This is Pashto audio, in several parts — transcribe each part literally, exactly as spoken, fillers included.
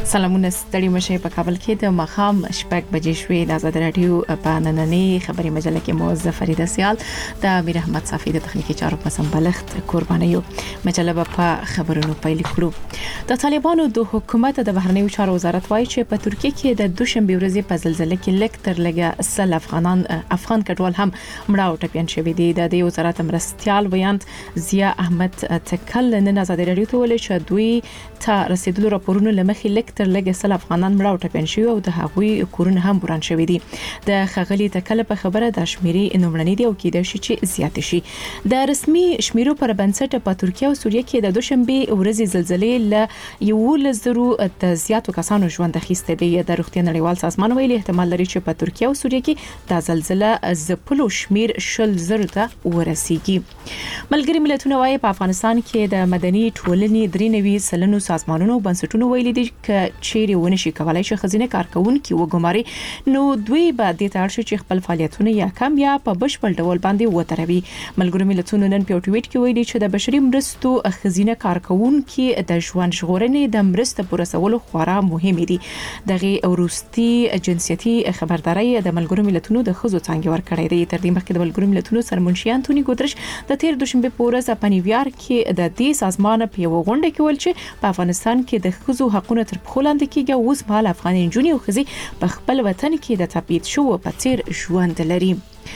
سلامونه ستړي مشه په کابل کې د مخام شپږ بجې شوې د آزاد رادیو په نننۍ خبري مجله کې موزه فریده سیال د امیر احمد صافی د تخنیکی چارو په سمبلښت قربانیو مجله په خبرونو پیل کړو. د طالبانو د حکومت د بهرنیو چارو وزارت وایي چې په ترکیه کې د دوشنبه ورځې په زلزلې کې لک تر لګه سل افغانان افغان کډوال هم مړه او ټپيان شوي دي. د دې وزارت مرستيال ویاند ضیا احمد تکل نن آزاد رادیو ته ویل چې دوی ته رسیدلو راپورونو لمخې لک تر لګه سل افغانان مړه او ټپيان شوي او د هغوی کورونه هم وران شوي دي. د خغلی تکل په خبره د شمیري نومړنی دی او کېدای شي چې زیات شي. د رسمي شمیرو پر بنسټ په ترکیه او سوریه کې د دوشنبه ورځې زلزلې ل یو لزرو د زیاتو کسانو ژوند اخیسته دی. د روغتیا نړیوال سازمان ویلي احتمال لري چې په ترکیه او سوریه کې د زلزلې زپلو شمیر شل زرو ته ورسیږي. ملګری ملتونه وايي په افغانستان کې د مدني ټولنې درې نوي سلنو سازمانونو بنسټونو ویلي دي چې چیرې ونه شي کولای چې خزینه کارکونکو وګماري نو دوی به د تارشي چې خپل فعالیتونه یا کم یا په بشپړ ډول باندې وتروي. ملګری ملتونو نن په ټویټ کې ویلي چې د بشري مرستو خزینه کارکونکو د ژوند ژغورنې د مرستې پرسولو خورا مهم دي. دغه وروستي جنسيتي خبرداري د ملګری ملتونو د خزو څنګه ورکړې دي. تر دې مخکې د ملګری ملتونو سرمنشي انټونی ګوترش د تیر دوشنبه په ورځ په نیویارک کې د دې سازمان په یو غونډه کې ویل چې په افغانستان کې د خزو حقوقو تر پخو لاندې کېږي. اوس مهال افغان نجونې او ښځې په خپل وطن کې د تبعید شو په څیر ژوند لري.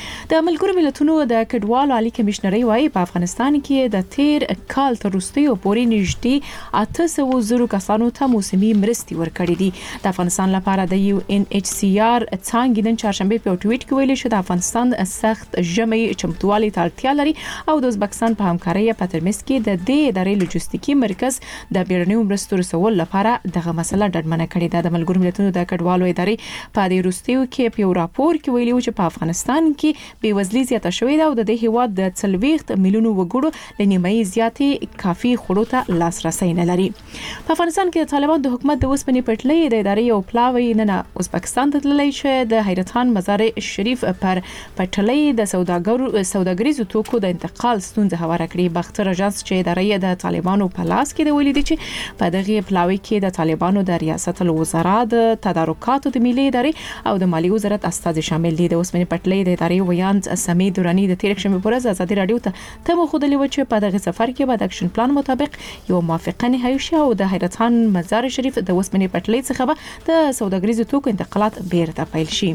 د ملګرو ملتونو د کډوالو عالی کمشنري وايي په افغانستان کې د تیر کال تر وروستیو پورې نږدې اته سوه زرو کسانو ته موسمي مرستې ورکړې دي. د افغانستان لپاره د یو ان ایچ سی آر څنګه نن چهارشنبه په ټویټ کې ویلي چې د افغانستان سخت ژمي چمتووالي ته اړتیا لري او د ازبکستان په همکارۍ په ترمنځ کې د دې ادارې لوجستیکي مرکز د بیړنیو مرستو رسول لپاره دغه مسله ډډمنه کړې ده. د ملګرو ملتونو د کډوالو ادارې په دې وروستیو کې په یو راپور کې ویلي چې په افغانستان کې بې وزلي زیاته شوې ده او د دې هیواد د څلويخت میلیونو وګړو لنیمایي زیاتې کافي خوړو ته لاسرسي نه لري. په افغانستان کې د طالبان د حکومت د وسپنې پټلۍ د ادارې او پلاوی نه ازبکستان ته تللی چې د حیرتان مزار شریف پر پټلۍ د سوداګرو سوداګریزو توکو د انتقال ستونزه هواره کړې. بختر اجانس چې ادارې د طالبانو په لاس کې دی ویلي دي چې په دغه پلاوی کې د طالبانو د ریاست الوزرا د تدارکاتو د ملي ادارې او د مالی وزارت استاد شامل دي. د وسپنې پټلۍ د ادارې ویاند سمې دورانی د تیر شنبه پر ورځ آزاد رادیو ته تم خودلی و چې په دغه سفر کې به د اکشن پلان مطابق یو موافقه نهایی شي او د حیرتان مزار شریف د وسپنې پټلۍ څخه به د سوداګریزو توکو انتقالات بیرته پیل شي.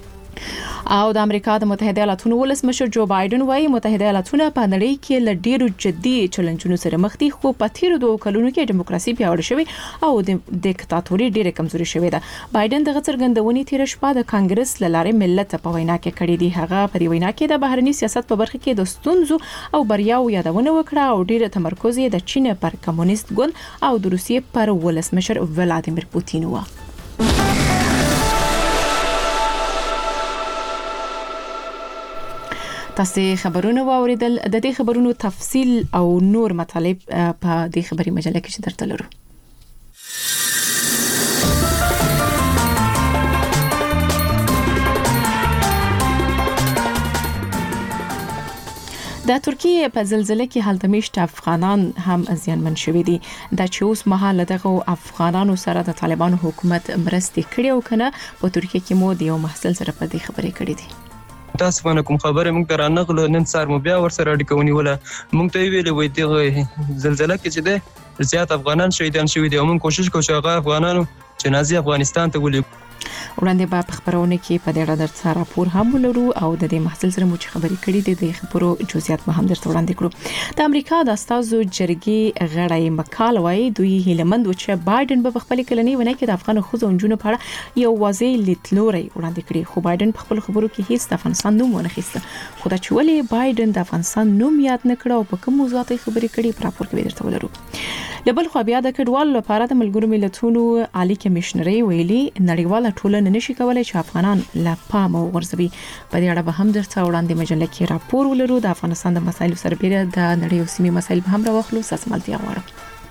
او د امریکا د متحده ایالاتونو ولسمشر جو بایدن وايي متحده ایالاتونه په نړۍ کې ل ډیرو جدي چیلنجونو سره مخ دي خو په تیر دوه کلونو کې دیموکراسي پیاوړې شوې او د دیکتاتوري ډیره کمزوري شوې ده. بایدن دغه څرګندونې تیر شپه د کانګرس لاره ملت په وینا کې کړې دي. هغه په دې وینا کې د بهرنی سیاست په برخه کې د ستونزو او بریاو یادونه وکړه او ډیره تمرکز یې د چین پر کمونیست ګوند او د روسیې پر ولسمشر ولادیمیر پوتین و. تاسو خبرونه واوریدل. د دې خبرونو تفصیل او نور مطالب په دې خبري مجله کې درته لرو. د ترکیه په زلزلې کې هلته میشت افغانان هم زیانمن شوي دي. د چې اوس مهال دغه افغانانو سره د طالبانو حکومت مرستې کړې او کنه په ترکیه کې مو د یو محصل سره په دې خبرې کړې دي. تاسو باندې کوم خبره موږ درانغله نن سار مو بیا ور سره اړیکه ونیوله. موږ ته ویلې وای دغه زلزلہ کې چې ده زیات افغانان شهیدان شوي دي او موږ کوشش کوو چې هغه افغانانو جنازې افغانستان ته ولېږو. وړاندې به خبرونه کې په دې اړه درته راپور هم ولرو او د دې محصل سره مو چې خبرې کړې دي د خبرو جزئیات به هم درته وړاندې کړو. د امریکا د استازو جرګې غړی مکال وايي دوی هیلمند و چې بایدن به خپل کلنی ونه کې د افغان خوځو انجونو په اړه یو واضح لیدلوري وړاندې کړي. خو بایدن په خپل خبرو کې هیڅ د افغانستان نوم ونه خسته. خو دا چې ولې بایدن د افغانستان نوم یاد نه کړ او په کوم موضوعات خبرې کړي په راپور کې درته ولرو. لبل خو بیا د کډوالو لپاره د ملګرو ملتونو عالی کمشنري ویلي نړیواله ټولنه نشي کولای چې افغانان لا پام ورزوي. په دې اړه به هم درته وړاندې مجله کې راپور ولرو. د افغانستان د مسایلو سربېره د نړۍ او سیمې مسایل به هم راوخلو. ساسمالتیا غواړم.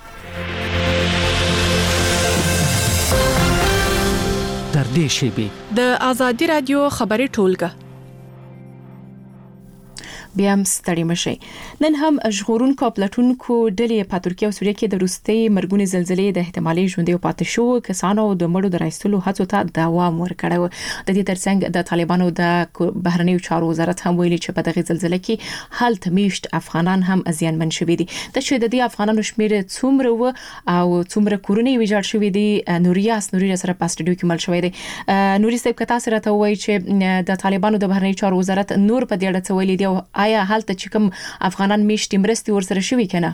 در دې شیبې د آزادی رادیو خبري ټولګه بیا هم ستړي مشي. نن هم ژغورونکو پلاتونکو ډلې په ترکیه او سوریه کې د روستي مرګونی زلزلې د احتمالي ژوندۍ پاتې شو کسانو د مړو د راستلو هڅو ته دوام ورکړو. د دې ترڅنګ د طالبانو د بهرنیو چارو وزارت هم ویلي چې په دغه زلزلې کې هلته میشت افغانان هم زیانمن شوي دي. د چې د دې افغانانو شمیر څومره و او څومره کورونه ویجاړ شوي دي، نوریاس نوري سره په سټډیو کې مل شوی دی. نوري صاحب کتا سره ته وایي چې د طالبانو د بهرنیو چارو وزارت نور په دې اړه څه ویلي دي، آیا حالت چې کوم افغانان میشتي مرستي ورسره شوي کنه؟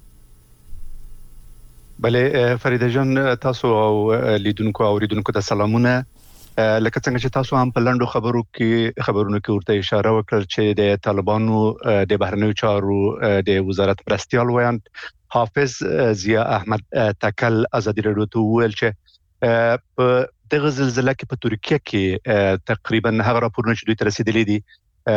بله فریده جان، تاسو او لیدونکو او اوریدونکو ته سلامونه. لکه څنګه چې تاسو هم په لاندو خبرو کې خبرونو کې ورته اشاره وکړه چې د طالبانو د بهرنیو چارو د وزارت مرستيال ویاند حافظ ضیا احمد تکل ازادي راډیو ته ویل چې په دغه زلزلې کې په ترکیه کې تقریبا هغه راپورونه چې دوی ته رسیدلي دي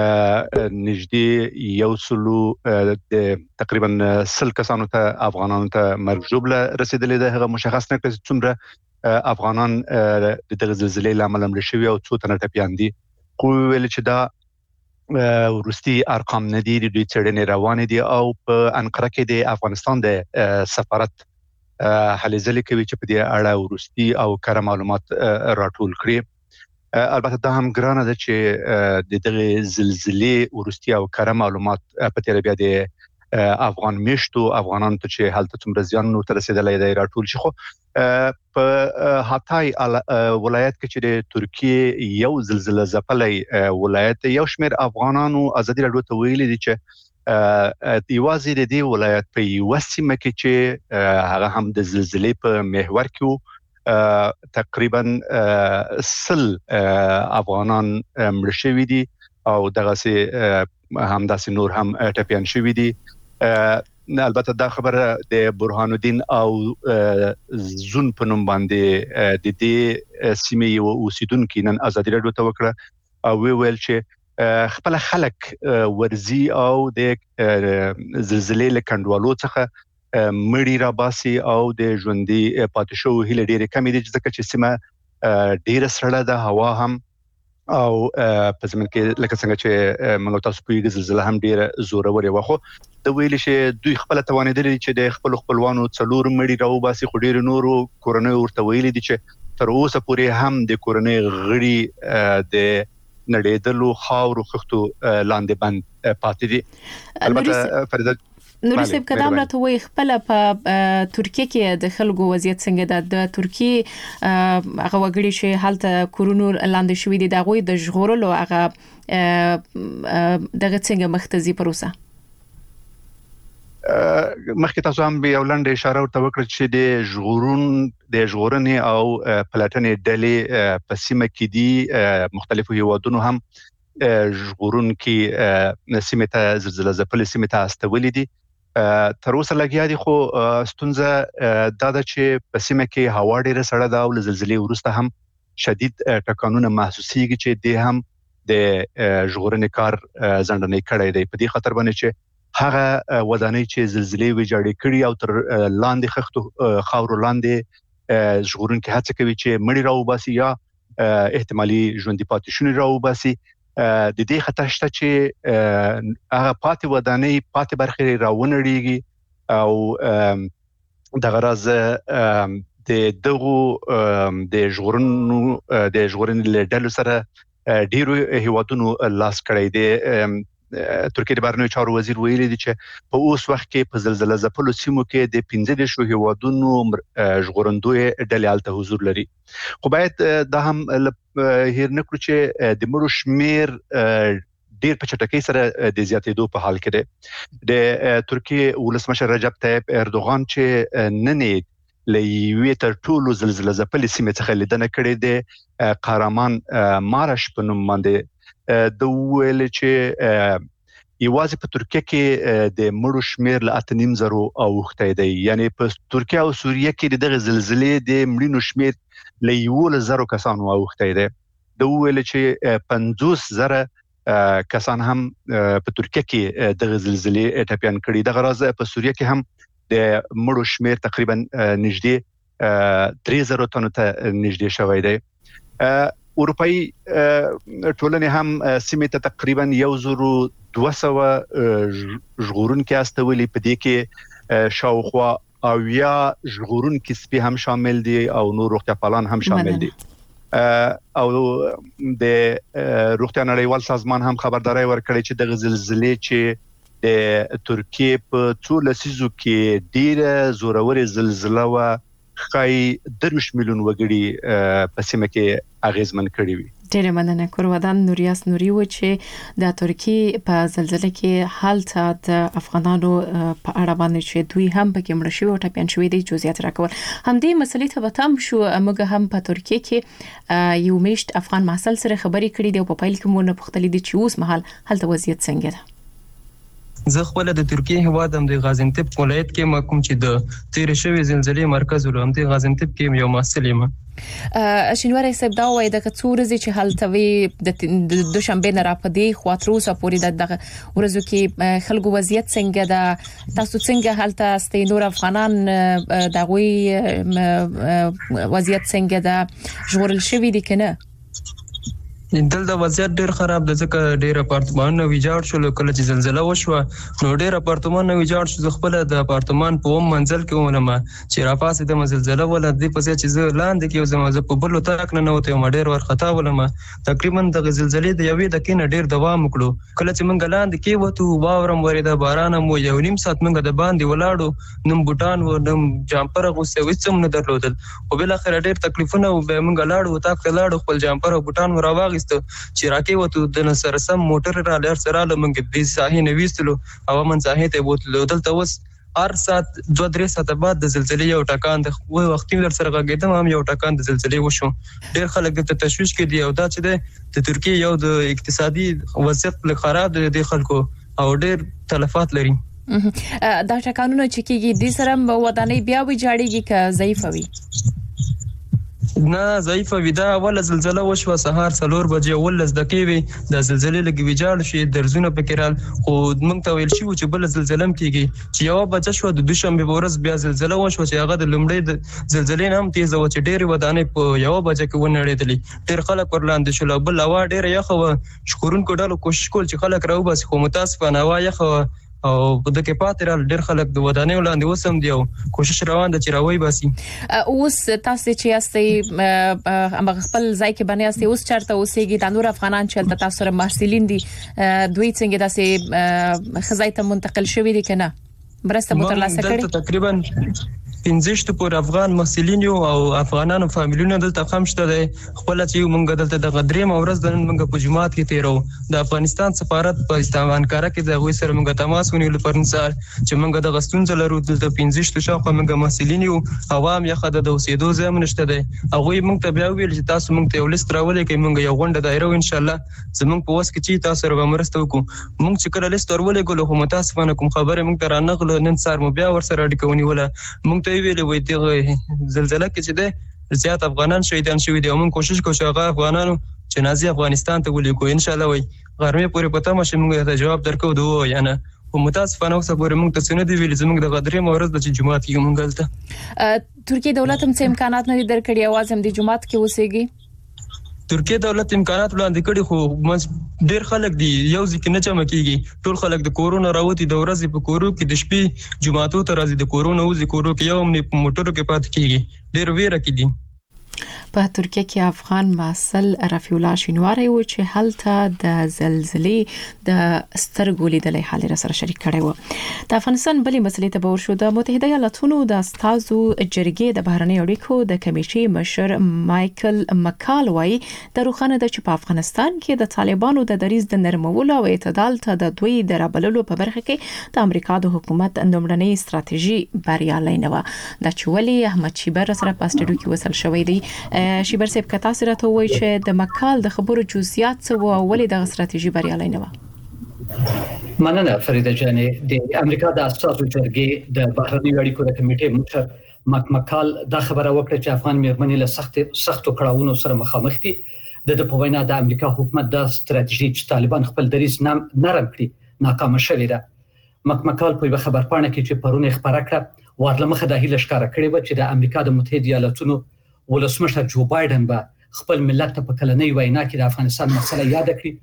نږدې یو سلو د تقریبا سل کسانو ته افغانانو ته مرګ ژوبله رسیدلې ده. هغه مشخص نه کړي څومره افغانان د دغه زلزلې لامل مړ شوي او څو تنه ټپيان دي. خو ویل چې دا ورستي ارقام نه دي، دوی څېړنې روانې دي او په انقره کې د افغانستان د سفارت هلې ځلې کوي چې په دې اړه ورستي او کره معلومات راټول کړي. البته دا هم ګرانه ده چې د دغه زلزلې ورستي او کره معلومات په تیر بیا د افغان میشتو افغانانو ته چې حالت څومره زیان نو تر رسیدلای دی راټول شي. خو په هاتای ولایت کې چې د ترکیه یو زلزلې ځپلې ولایت یو شمېر افغانانو ازادي راډیو ته ویلي دي چې یوازې د دې ولایت په یو سیمه کې چې هغه هم د زلزلې په محور کې تقریبا سل افغانان مړ شوي دي او دغه سي هم داسې نور هم ټپيان شوي دي. البته دا خبره د برهان الدین او زون په نوم باندې د دې سیمې یو اوسیدونکو نن ازادي راډیو ته وکړه او ویل چې خپل خلک ورزي او د زلزلې له کندوالو څخه مړی را باسي او د ژوندۍ پاتې شو هله ډېرې کمې دي ځکه چې سیمه ډېره سړه ده، هوا هم او په زمين کې لکه څنګه چې موږ تاسو په زلزلې هم ډېره زوروري وخو د ویل چې دوی خپل توانیدل چې د خپل خپلوانو څلور مړی راو باسي، خو ډېر نورو کورنۍ ورته ویل دي چې تر اوسه پورې هم د کورنۍ غړي د نړیدلو خاورو خښتو لاندې بند پاتې دي. البته فرید نوري صاحب کدام راته وي خپل په ترکیه کې د خلکو وضعیت څنګه ده؟ د ترکیه هغه وګړي چې حالت کورونو لاندې شوې دي د غوي د ژغورلو هغه دغه څنګه مختزي پروسه مخکې تاسو هم به ولند اشاره ورته وکړه چې د ژغورون د ژغورنې او پلاتنې ډلې په سیمه کې دي مختلفو هیوادونو هم ژغورون کې سیمه ته زلزلې ځپلې سیمه ته استولې دي. تر اوسه لګیا دي خو ستونزه دا ده چې په سیمه کې هوا ډیره سړه ده او زلزلې وروسته هم شدید ټکانونه محسوسيږي چې د هم د ژغورنې کار ځندنې کړی دی. په دې خاطر باندې چې هغه ودانۍ چې زلزلې ویجاړې کړي او تر لاندې خښتو خاورو لاندې ژغورن کې هڅه کوي چې مړی راو باسي یا احتمالي ژوندۍ پاتې شونې راو باسي. د دې خطر شته چې هغه پاتې ودانۍ پاتې برخې راونړيږي او د غرض د دغه د ژغورنو د ژغورنې لیدلو سره ډیرو هیوادونو لاس کړی دی. ترکیه د بهرنیو چارو وزیر ویلي دی چې په اوس وخت کې په زلزلې ځپلو سیمو کې د پنځه دیرشو هیوادونو ژغورندوی ډلې هلته حضور لري. خو باید دا هم هیر نه کړو چې د مړو شمیر ډیر په چټکۍ سره د زیاتېدو په حال کې دی. د ترکیه ولسمشر رجب طیب اردوغان چې نن لوی تر ټولو زلزلې ځپلې سیمې څخه لیدنه کړې ده قهرمان مارش په نوم باندې د ویل چې یوازې په ترکیه کې د مړو شمیر له اته نیم زرو اوخته دی. یعنی په ترکیه او سوریه کې دغه زلزلې د مړینو شمیر له یو زرو کسانو اوخته دی. د ویل چې پنځوس زره کسان هم په ترکیه کې دغه زلزلې ټپيان کړي. دغه راز په سوریه کې هم د مړو شمیر تقریبا نږدې درې زره تنو ته نږدې شوی دی. اروپאי ټولنې هم سیمه ته تقریبا یو زرو دوه سوه ژغورونکي استولي په دې کې شاوخوا او یا ژغورونکي سپي هم شامل دي او نور روغتیا پالان هم شامل دي او د روغتیا نړیوال سازمان هم خبرداري ورکړې چې د زلزلې چې د ترکیه په څو لسیزو کې ډیره زورور زلزلہ و خای درش میلیون وګړي په سیمه کې اغیزمن کړی وي. ډیره مننه. کورودان نوریاس نوري و چې د ترکیه په زلزلې کې حالت د افغانانو په اړه باندې چې دوی هم په کمر شوی او ټاپین شوی دي جزئیات راکول. همدې مسلې ته وتم شو موږ هم په ترکیه کې یو میشت افغان محصل سره خبري کړې دي او په پایل کې مونږ پوښتلې دي چې اوس مهال هلته وضعیت څنګه ده. زه خپل د ترکیه هوادم د غازنتب ولایت کې محکوم چې د تیر شوی زلزلې مرکز ولوم د غازنتب کې یو محصل یم. شینواری صاحب دا وایي د کڅورزي چې حالتوي د دوشنبه نه راپدې خواتروسه پورې د ورځو کې خلکو وضعیت څنګه ده تاسو څنګه حالت است نور افغانان دغوی وضعیت څنګه ده ژغورل شوی دي کنه؟ دلته وضعیت ډیر خراب ده ځکه ډیر اپارتمانونه ویجاړ شول کله چې زلزلہ وشوه نو ډیر اپارتمانونه ویجاړ شو. خپل د اپارتمان په ووم منزل کې ولما چې راپاسې د زلزلہ ول د په ځای چې زه لاندې کې زما په بل تاک نه نوته یم ډیر ورختا ولما تقریبا د زلزلې د یوې د کینه ډیر دوام وکړو. کله چې موږ لاندې کې وته واورم ورېده باران مو یو نیم ساعت موږ د باندې ولاړو نم بوتان و نم جامپر غوسه وڅم نه درلودل او بل اخر ډیر تکلیفونه او موږ لاړو تاک لاړو خپل جامپر او بوتان ورواغ چې راکې وته د نصر سم موټر را لر سره لمنګ د ساحې نويستلو او من ساحې ته بوتلو دلته وس هر سات دوه درې ساعت بعد د زلزلې یو ټکان د وختي در سره غږیدم هم یو ټکان د زلزلې وشو. ډېر خلک د تشویش کې دي او دا چې د ترکیه یو د اقتصادي وضعیت له خراب دي خلکو او ډېر تلفات لري. دا ټکانونه چې کېږي د سره ودانۍ بیا وی جاړيږي که ضعیف وي؟ نه ضعیف ودا اول زلزلہ وشو سهار څلور بجې ولز دقیقې وي د زلزلې لګي ویجاړ شي درزونه پکرال خو موږ ته ویل شي چې بل زلزلہ کېږي چې یو بچ شو د دوشنبه ورځ بیا زلزلہ وشو چې هغه د لومړی د زلزلې هم تیز و چې ډېر ودانې په یو بجې کې ونړېدلې ډېر خلک ورلاندې شول بل هوا ډېر یخه شکرونکو ډالو کوشش کول چې خلک راو بس خو متاسفانه هوا یخه او د کې پاترال ډېر خلک د ودانې ولاندې وسم دی او کوشش روان ده چې راوي باسي. اوس تاسو چې یاستئ امغه خپل ځای کې باندې یاستئ اوس چرته اوسېږي د نور افغانان چې تاسو سره محصلین دي دوی څنګه داسې خزای ته منتقل شوی دي کنه برسته مو ترلاسه کړی؟ تقریبا پنځه پور افغان محصلین او افغانانو فامیلونه دلته خام شته دي خپل چې موږ دلته د غدرې مورز د موږ په جماعت کې تیرو د افغانستان سفارت په استانبول کارا کې د غوي سره موږ تماس ونیول پرنسار چې موږ د غستون زلرو دلته پنځه شاوخوا موږ محصلین او عوام یې خد د اوسېدو ځای منشته دي هغه موږ ته بیا ویل چې تاسو موږ ته یو لیست راولې کې موږ یو غونډه دایره ان شاء الله زموږ په وس کې چې تاسو سره مرسته وکړو موږ چې کله لیست ورولې ګلو هم تاسو باندې کوم خبره موږ ته رانغله نن سار مو بیا ور سره اړیکه ونیوله موږ ته ویل وې دغه زلزلہ کې چې ده زیات افغانان شهیدان شوي دي او موږ کوشش کوو چې هغه افغانانو جنازې افغانستان ته ولیکو ان شاء الله وي غرمه پورې پته مشه موږ ته جواب درکو دوه یعنی او متاسفانه اوس پورې موږ ته څنګه دی ویل زموږ د غدرې مورز د جماعت کې موږ غلطه ترکیه دولت هم څه امکانات نه درکړي اواز هم د جماعت کې وسېږي. ترکیه دولت امکانات وړاندې کړي خو ډېر خلک دي یو ځکه نه چمه کیږي ټول خلک د کورونا راوتی د ورځې په کورو کې د شپې جمعاتو ته راځي د کورونا وځي کورو کې یو نه په موټرو کې پات کیږي ډېر ویره کې دي. په ترکیه کې افغان محصل رفیع الله شینواری و چې هلته د زلزلې د سترګو لیدلې حال سره شریک کړي و. د افغانستان بلې مسلې ته ورشو د متحده ایالاتونو د استازو جرګې د بهرنی اړیکو د کمیټې مشر مایکل مکال وايي د روخانه د چې په افغانستان کې د طالبانو د دریز د نرمولو او اعتدال ته د دوی د رابللو په برخه کې د امریکا د حکومت نومړنۍ ستراتیژي بریالۍ نه و. د چولي احمد شیبر سره پاستډو کې وصل شوې دي. شیبر صاحب کتا سره ته وایي چې د مکال د خبرو جزئیات څه او ولې د ستراتیژي بریالۍ نه و؟ مننه فریده جانې. د امریکا د استازو جرګې د بهرنی اړیکو د کمیټې مشر مک مکال دا خبره وکړه چې افغان میرمنې له سخت سختو کړاوونو سره مخامخ دي. د په وینا د امریکا حکومت د ستراتیژي چې طالبان خپل دریز نرم کړي ناکام شوی ده. مک مکال په خبر پاڼه کې چې پرونه خبره کړه ورلمخه د هیله ښکارا کړې و چې د امریکا د متحده ایالاتونو ولسمشر جو بایدن به خپل ملت ته په کلنۍ وینا کې د افغانستان مسله یاد کړي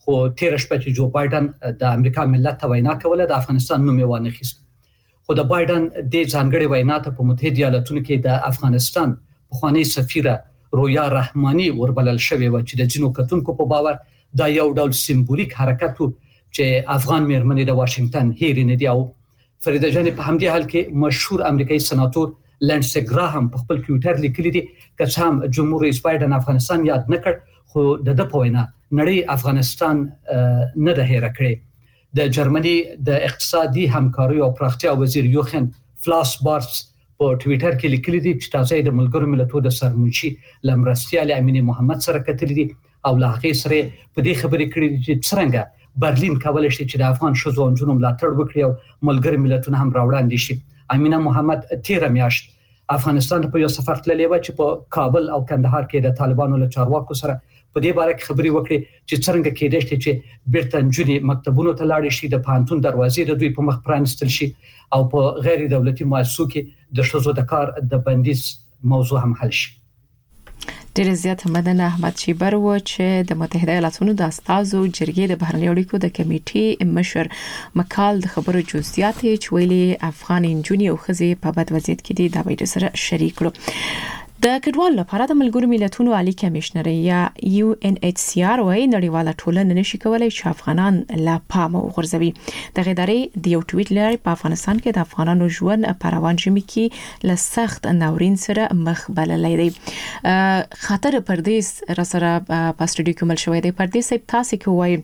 خو تیر شپه چې جو بایدن د امریکا ملت ته وینا کوله د افغانستان نوم یې وانه خیست. خو د بایدن د ځانګړي وینا ته په متحده ایالاتونو کې د افغانستان پخوانی سفیره رویا رحماني وربلل شوی و چې د جنو کتونکو په باور دا یو ډول سمبولیک حرکت و چې افغان مېرمنې د واشنگټن هېرې نه دی. او فریده جان په همدې حال کې مشهور امریکایي سناتور لانسي ګراهم په خپل ټویټر لیکلي دي چې هم جمهور رئیس بایدن افغانستان یاد نکړ خو د د په وینا نړۍ افغانستان نه ده هېره کړې. د جرمني د اقتصادي همکاري او پراختیا وزیر یوخن فلاسبارس په ټویټر کې لیکلي دي چې تاسو د ملګرو ملتونو د سرمنشي لمرستیال امین محمد سره کتلي دي او لا هغه سره په دې خبرې کړې دي چې څنګه برلین کولای شي چې د افغان شوزو او جنوب ملاتړ وکړي او ملګري ملتونه هم راوړاندې شي. امینه محمد تیر میاشت افغانستان په یو سفر تللی و چې په کابل او کندهار کې د طالبانو له چارواکو سره په دې باره کې خبرې وکړي چې څنګه کېدای شي چې بیرته نجونې مکتبونو ته لاړې شي، د پانتون دروازې د دوی په مخ پرانستل شي او په غیر دولتي مؤسسو کې د شوزو د کار د بندیز موضوع هم حل شي. ډېر زیات مدن احمد شیبر و چې د متحده ایالاتونو د استازو جرګې د بهرنیو اړیکو د کمیټې مشر مکال د خبرو جزئیات چې ویلي افغان انجونی او خزي په بد وضعیت کې دي دا وایي سره شریک کړو. د کډوالو لپاره د ملګرو ملتونو عالی کمشنر یا یو ان ایچ سی آر وايي نړیواله ټولنه نشي کولای چې افغانان لا پام وغورځوي. د غدارې د یو ټویټ لري په افغانستان کې د افغانانو ژوند په روان ژمي کې له سخت ناورین سره مخ بللای دی. خطر پردیس را سره په سټډیو کې مل شوې دی. پردیس تاسو کې وایي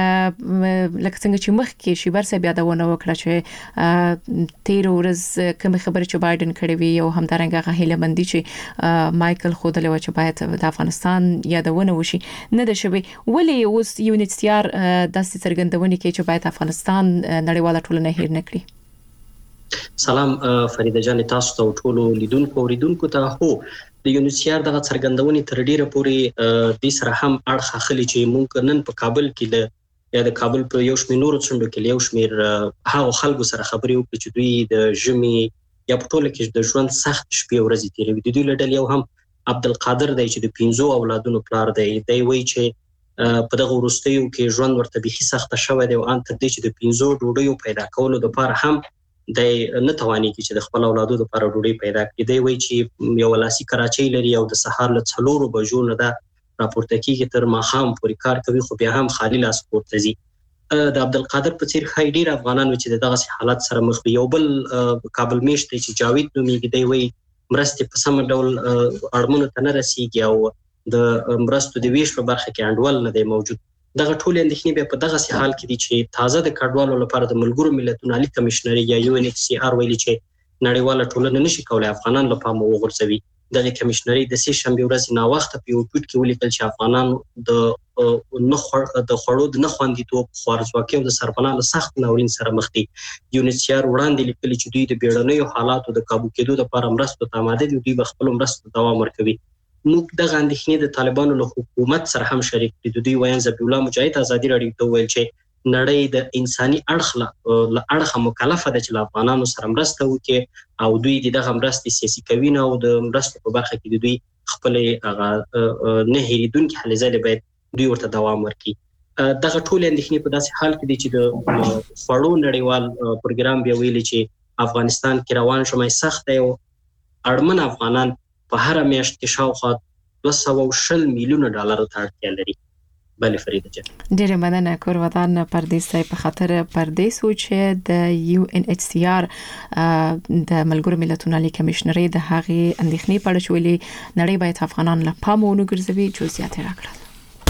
لکه څنګه چې مخ کې شیبر صاحب یادونه وکړه چې تیر ورځ کوم خبره چې بایدن کړې وی او همدارنګه غهله مندي چې مايكل خودلې و چې باید د افغانستان یادونه وشي نه د شوی ولی اوس یو ان ایچ سی آر د څرګندونې کې چې باید افغانستان نړیواله ټولنه هیر نه کړي. سلام فریده جان، تاسو ته ټول لیدونکو اوریدونکو ته هو د یو ان ایچ سی آر دغه څرګندونې تر ډیره پورې د سره هم اړه خلي چې مونږ نن په کابل کې د یا د کابل په یو شمېر نورو څنډو کې یو شمېر هغه خلکو سره خبرې وکړي چې دوی د ژمي یا په ټوله کې د ژوند سخت شپې ورځې تیروي. د دوی له ډلې یو هم عبدالقادر دی چې د پنځو اولادونو پلار دی. دی وایي چې په دغه وروستیو کې ژوند ورته بیخي سخته شوی دی او ان تر دې چې د پنځو ډوډیو پیدا کولو لپاره هم دی نه توانېږي چې د خپل اولادو لپاره ډوډۍ پیدا کړي. دی وایي چې یو لاسي کراچۍ لري او د سهار له څلورو بجو نه دا راپورته کېږي تر ماښام پورې کار کوي خو بیا هم خالي لاس پورته ځي. د عبدالقادر په څیر خای ډیر افغانان چې دغه حالت سره مخ وي. یو بل کابل میشت چې جاوید نومېږي دی وایي مرستې په سم ډول اړمنو ته نه رسیږي او د مرستو د ویش په برخه کې انډول نه دی موجود. دغه ټول اندېښنې بیا په دغه حال کې دي چې تازه د کډوالو لپاره د ملګرو ملتونو عالی کمشنر یا یو ان ایچ سی آر ویلي چې نړیواله ټولنه نشي کولای افغانان له پامه وغورځوي. دغه کمشنري د سې شنبه ورځ نا وخت په یو ټویټ کې ولیکل چې افغانان د نه خور د خړو د نه خوندیتوب خوارځواکي او د سرپناه له سخت ناورین سره مخ دي. یو ان ایچ سی آر وړاندې لیکلي چې دوی د بیړنیو حالاتو د قابو کېدو لپاره مرستو ته آماده دي. دوی به خپل مرستو دوام ورکوي. موږ دغه اندېښنې د طالبانو له حکومت سره هم شریک دي. د دوی ویان ذبیح الله مجاهد ازادي راډیو ته ویل چې نړۍ د انساني اړخ له اړخه مکلفه ده چې له افغانانو سره مرسته وکړي او دوی دغه مرستې سیاسي کوي نه او د مرستو په برخه کې دوی خپل هغه نه هېریدونکي هلې ځلې باید دوی ورته دوام ورکړي. دغه ټول اندېښنې په داسې حال کې دي چې د خوړو نړیوال پروګرام بیا ویلي چې افغانستان کې روان ژمی سخت دی او اړمن افغانان په هره میاشت کې شاوخوا دوه سوه او شل میلیونه ډالرو ته اړتیا لري. بله فریده جان، ډېر مننه. کور ودان پردیس په خاطر پردیس و چې د یو ان ایچ سی آر د ملګرو ملتونو عالی کمشنري د هغې اندېښنې په اړه چې ویلي نړۍ باید افغانان له پامه ونه ګرځوي. جزئیات یې راکړل.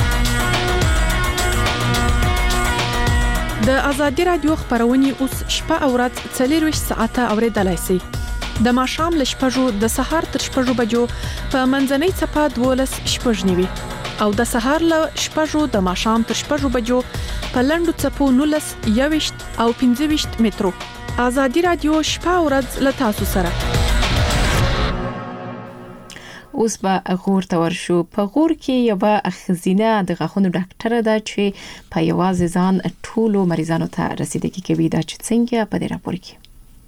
د ازادي راډیو خبرونه اوس شپه او ورځ څلور ساعته اوریدلای شئ. د ماښام له شپږو د سهار تر شپږو بجو په منځنۍ صفه دولس شپږ نیوي او د سهار له شپږو د ماښام تر شپږو بجو په لنډو څپو نولس یويشت او پنځه ویشت مترو. ازادي راډیو شپه او ورځ له تاسو سره. اوس به غور ته ورشو. په غور کې یو خزینه د غاښونو ډاکټر ده چې په یوازې ځان ټولو مریضانو ته رسیدګي کوي. دا چې څنګه په دې راپور کې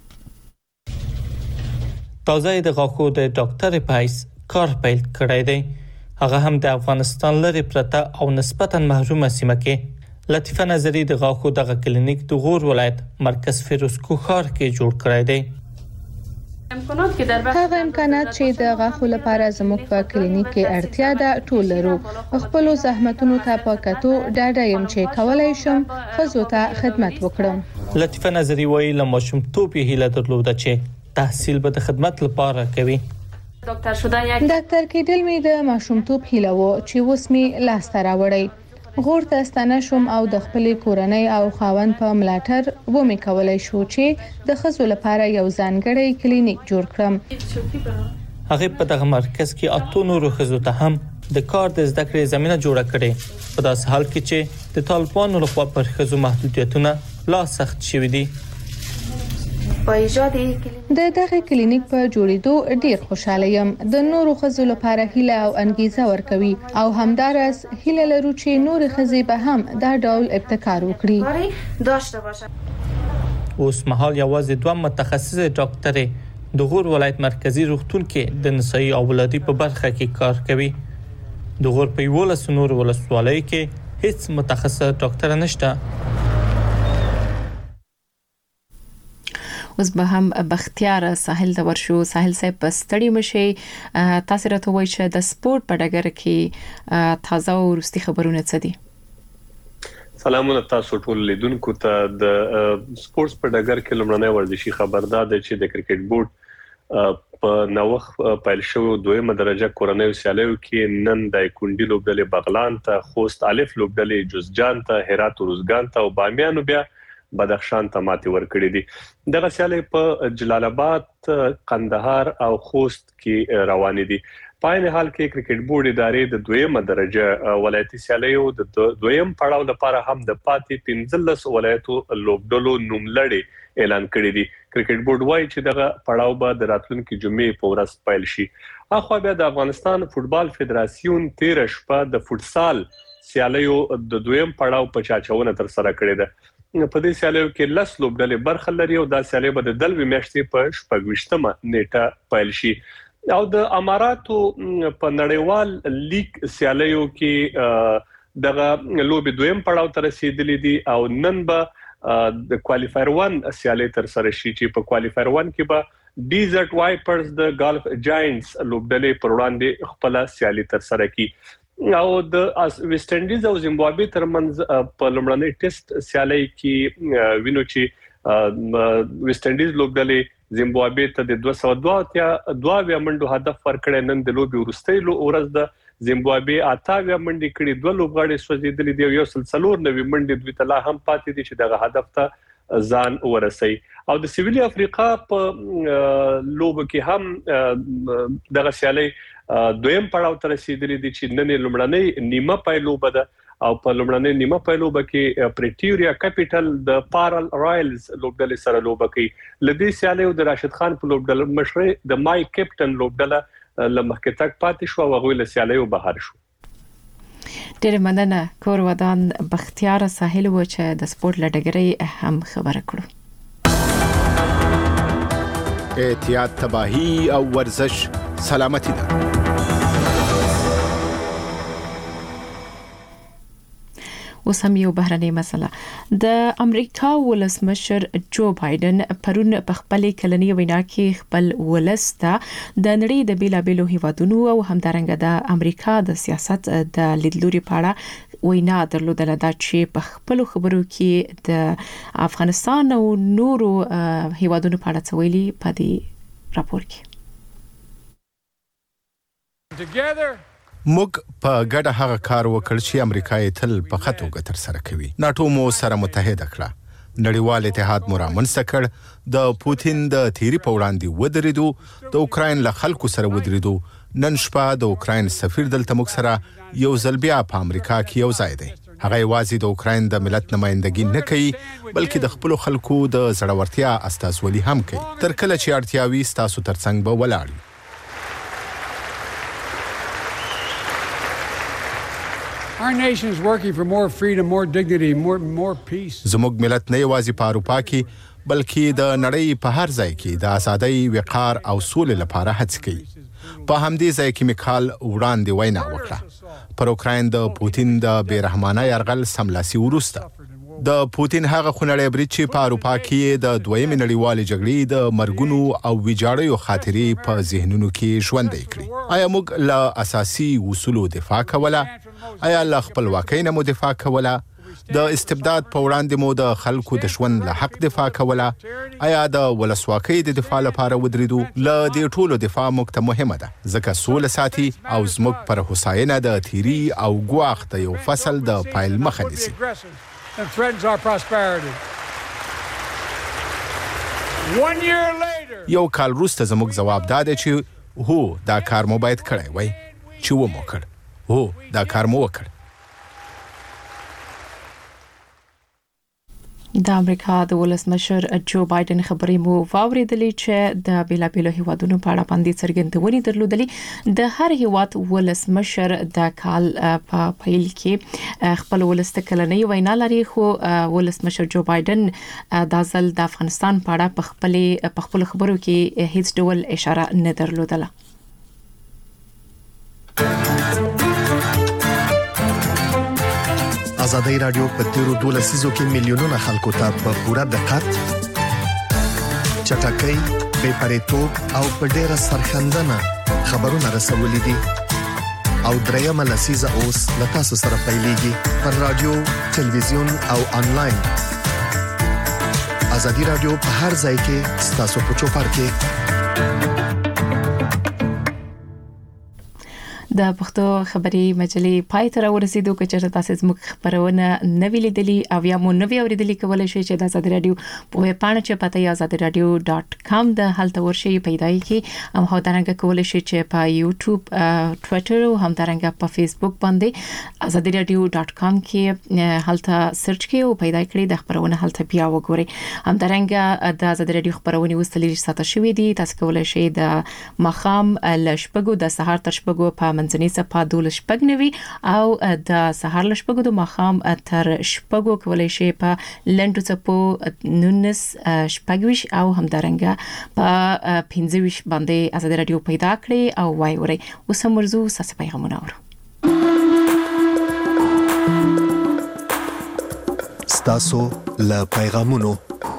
تازه د غاښو د ډاکټر په حیث کار پیل کړی دی. هغه هم د افغانستان لري پرته او نسبتاً محرومه سیمه کې لطیفه نظری د غاښو دغه کلینیک د غور ولایت مرکز فیروزکو ښار کې جوړ کړی دی. هغه امکانات چې د غاښو لپاره زموږ په کلینیک کې اړتیا ده ټول لرو. خپل زحمتونو ته په کتو ډاډه یم چې کولای شم ښځو ته خدمت وکړم. لطیفه نظری وایي له ماشومتوب یې هیله درلوده چې تحصیل به د خدمت لپاره کوي. ډاکټر کېدل مې د ماشومتوب هیله و چې اوس مې لاس ته راوړی. غور ته ستنه شوم او د خپلې کورنۍ او خاوند په ملاتړ و مې کولای شو چې د ښځو لپاره یو ځانګړی کلینیک جوړ کړم. هغه په دغه مرکز کې اته نورو ښځو ته هم د کار د زده کړې زمينه جوړه کړې په داس حال کې چې د طالبانو لخوا پر ښځو محدودیتونه لا سخت شوي دي. د دغه کلینیک په جوړېدو ډیر خوشاله یم. د نورو ښځو لپاره هیله او انګیزه ورکوي او همدارس هیله لرو چې نور ښځې به هم دا ډول ابتکار وکړي. اوس مهال یوازې دوه متخصص ډاکټرې د غور ولایت مرکزی روغتون کې د نسایي او ولادي په برخه کې کار کوي. د غور په یولس نور ولسوالۍ کې هیڅ متخصص ډاکټر نشته. اوس به هم بختیار ساحل د ورشو. ساحل صاحب پستړی مشي تاسو راته وایي چې د سپورت په ډګر کې تازه او وروستي خبرونه څه دي؟ سلامونه تاسو ټول لیدونکو ته. د سپورتس په ډګر کې لمړنۍ ورزشي خبردار ده چې د کرکټ بورډ په نوښت پیل شوی دویمه درجه کورنۍ سیالیو کې نن د کونډي لوبډلې بغلان ته، خوست الف لوبډلې جوزجان ته، هرات روزګان ته او بامیانو بیا بدخشان ته ماتې ورکړې دي. دغه سیالي په جلال آباد، قندهار او خوست کې روانې دي. په عین حال کې کرکټ بورډ ادارې د دویمه درجه ولایتي سیالیو د دویم پړاو لپاره هم د پاتې پنځلس ولایتو لوبډلو نوملړي اعلان کړی دي. کرکټ بورډ وایي چې دغه پړاو به د راتلونکي جمعې په ورځ پیل شي. اخو بیا د افغانستان فوتبال فدراسیون تیر شپه د فوتسال سیالیو د دویم پړاو په چاچونه تر سره کړی ده. په دې سیالیو کې لس لوبډلې برخه لري او دا سیالي به د دلوي میاشتې په شپږویشتمه نیټه پیل شي. او د اماراتو په نړیوال لیگ سیالیو کې دغه لوبي دویم پړاو ته رسیدلې دي او نن به د کوالیفایر واحد سیالي تر سره شي چې په کوالیفایر واحد کې به ډیزرټ وایپرز د ګالف جاینټس لوبډلې پر وړاندې خپل سیالي تر سره کوي. او د ویسټ انډیز او زیمبابوې ترمنځ په لومړنۍ ټیسټ سیالي کې وینو چې ویسټ انډیز لوبډلې زیمبابوې ته د دوه سوه دوه اتیا دوه منډو هدف ورکړی. نن د لوبي وروستۍ ورځ د زیمبابوې اتاویا منډې کړې، دوه لوبغاړي سوځېدلې دي او یو سل څلور نوي منډې دوی ته لا هم پاتې دي چې دغه هدف ته ځان ورسوي. او د سویلي افریقا په لوب کې هم دغه سیالي دویم پړاو ته رسیدلې دي چې نن لومړنۍ نیمه پایلوبه ده او په لومړنۍ نیمه پایلوبه کې پریټوریا کیپټل د پارل رایلز لوبډلې سره لوبه کوي. لدې سیالي د راشد خان په لوبډله مشري د مای کیپټن لوبډله لمخکې تک پاتې شو او هغه له سیالي بهر شو. ډېر مننه کور ودان بختیار ساحل و چې د سپورت لډګري هم خبره کړو. احتیاط تباہی او ورزش سلامتی ده. اوس هم یو بهرنۍ مسله. د امریکا ولسمشر جو بایدن پرون په خپل کلنی وینا کې خپل ولسته د نړۍ د بیلابېلو هیوادونو او همدارنګه د امریکا د سیاست د لیدلوري په اړه وینا درلودله دا چې په خپل خبرو کې د افغانستان او نورو هیوادونو په اړه څه ویلي په دې راپور کې. موږ په ګډه هغه کار وکړ چې امریکا یې تل په خطو ګټر سره کوي. ناتو مو سره متحد کړه. نړیوال اتحاد مو رامنځته کړ. د پوتین د تیری په وړاندې ودرېدو، د اوکراین له خلکو سره ودرېدو. نن شپه د اوکراین سفیر دلته موږ سره یو ځل بیا په امریکا کې یو ځای دی. هغه یوازې د اوکراین د ملت نمائندګي نه کوي بلکې د خپل خلکو د زړورتیا استازولي هم کوي. تر کله چې اړتیاوي ستاسو ترڅنګ به ولاړ. Our nation is working for more freedom, more dignity, more more peace. زموږ ملت نه یوازې په اروپا کې بلکې د نړۍ په هر ځای کې د ازادۍ، وقار او سولې لپاره هڅه کوي. په همدې ځای کې میکال وړاندې وینا وکړه پر اوکراین د پوتین د بیرحمانه یرغل سملاسي وروسته د پوتین هغه خونړی برید چې په اروپا کې د دویمې نړیوالې جګړې د مرګونو او ویجاړیو خاطرې په ذهنونو کې ژوندۍ کړې. آیا موږ له اساسي اصولو دفاع کوله؟ آیا له خپلواکۍ نه مو دفاع کوله؟ د استبداد په وړاندې مو د خلکو د ژوند له حق دفاع کوله؟ آیا د ولسواکۍ د دفاع لپاره ودرېدو؟ له دې ټولو دفاع موږ ته مهمه ده ځکه سوله ساتي او زموږ پر هوساینه د تیری او ګواښ د یو فصل د پایل مخه نیسي. And threatens our prosperity. One year later. یو کال وروسته زموږ جواب داده چې هو دا کار مو باید کړی وای چې و مو کړ. هو دا کار مو وکړ. د امریکا د ولسمشر جو بایدن خبرې مو واوریدلې چې د بیلابیلو هیوادونو په اړه باندې څرګندونې درلودلې. د هر هیواد ولسمشر د کال په پیل کې خپل ولست کلنۍ وینا لري خو ولسمشر جو بایدن د ځل د افغانستان په اړه په خپل په خپل خبرو کې هیڅ ډول اشاره نه درلودله. ازادي رادیو په تیرو دوه لسیزو کې میلیونونه خلکو ته په پوره دقت چټکۍ بې پرېتوب او په ډېره سرښندنه خبرونه رسولې دي او درېیمه لسیزه اوس له تاسو سره پیلېږي پر رادیو تلویزیون او انلاین. ازادي رادیو په هر ځای کې ستاسو په چوپړ کې. د پښتو خبري مجلې پای ته ورسېدو چې چېرته تاسو زموږ خبرونه نوې لیدلې او یا مو نوې اوریدلې کولای شئ چې د آزاد رادیو په ویب پاڼه چې پته یې آزاد رادیو ډاټ کام د هلته ورشي پیدا کړئ او همدارنګه کولای شئ چې په یوټیوب ټوئیټر او همدارنګه په فیسبوک باندې آزاد رادیو ډاټ کام کې هلته سرچ کړئ او پیدا کړئ د خبرونه هلته بیا وګورئ. همدارنګه د آزاد رادیو خبرونه وستلې ساته شوې دي. تاسو کولای شئ د مخام لشپګو د سهار تر شپګو په منځنۍ صفه دولس شپږ نوي او د سهار لشپګو د مخام تر شپګو کولای شي په لنډو صفو نونس شپږويش او همدارنګه په پنځويش باندې آزاد رادیو پیدا کړئ او وای وري اوس مرزو ساسه پیغامونه اورو. ستاسو له پیغامونو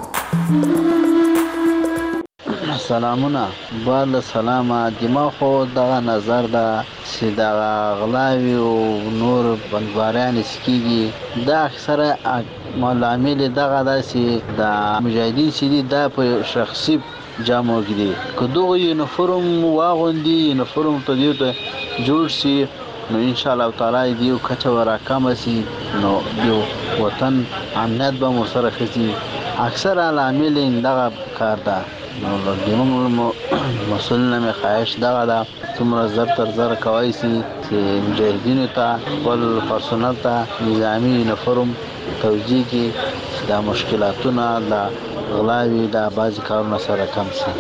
سلامونه بل سلامه دما خو دغه نظر دا چې دا غلاوی او نور بندواران سکیږي دا اکثره ملامل دغه داسې د مجاهدین چې دا په شخصي جامو کې دي که دغه یونیفورم واغوندي یونیفورم ته دی ته جوړ شي نو ان شاء الله تعالی دی کچه ورکم سي نو یو وطن امنیت به مو سره خسي. اکثر عامل دغه کار ده نو زموږ مسؤلینو مې خواهش دغه ده څومره زر تر زر کوای شي چې مجاهدینو ته خپل پرسونل ته نظامي یونیفورم توجیه کړي دا مشکلاتونه د غلاوي د بعض کارونو سره کم شي.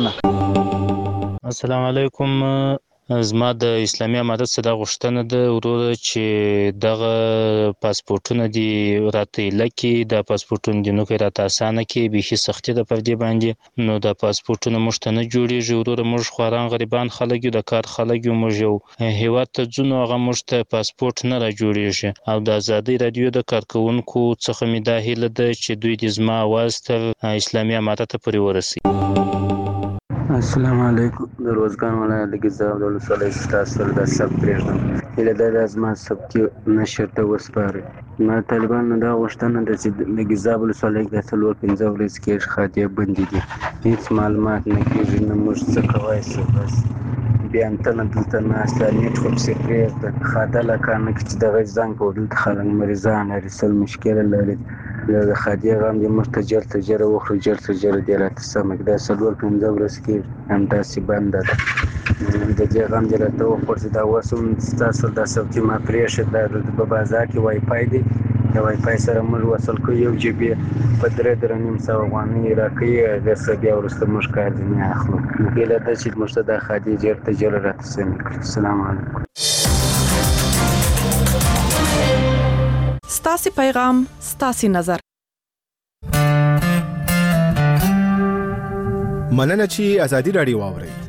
مننه. السلام علیکم. زما د اسلامي امارت څخه غوښتنه ده ورور چې دغه پاسپورتونه دي راته لکه د پاسپورتونو د نو کې راته اسانه کې به هیڅ سختي ده پر دې باندې نو د پاسپورتونو مشته نه جوړیږي ورور موږ خواران غریبان خلک یو د کار خلک یو موږ یو هیواد ته ځو هغه مشته پاسپورت نه را جوړیږي او د ازادي رادیو د کارکونکو څخه مې دا هیله ده چې دوی د زما आवाज تر اسلامي امارت پورې ورسي. السلام علیکم. د روزګان ولایت د ګیزاب د ولسوالۍ ستاسو د سب پرېږدم هله د لازمه سب کې نشر ته وسپاره ما طالبان دا غوښتنه ده چې د ګیزاب ولسوالۍ د څلور پنځه ورځې کې خاطی بندي دي هیڅ معلومات نه کیږي نو موږ څه کوای شو بس بیا انټرنټ دلته ناشته نیټ خو څه پرېږده خاطر لکه نه چې د غږ زنګ په دلته خلک مریضان رسل مشکل لري د خاطی غم د مرتجر تجر او خرجر تجر د راته سمک د څلور پنځه ورځې کې هم تاسو بند ده د دې غم د راته او فرصت دا وسوم تاسو د سبتي ما پرېښه د په بازار کې وای فای دی د وای فای سره موږ وصل کوو یو جی بي په درې درې نیم سو افغانۍ راکړي د سبیا ورسته موږ کار نه اخلو کله د چې موږ د خاطی جر تجر راته سمک. السلام علیکم. ستاسي پیغام ستاسي نظر. مننه چې ازادي رادیو واورئ.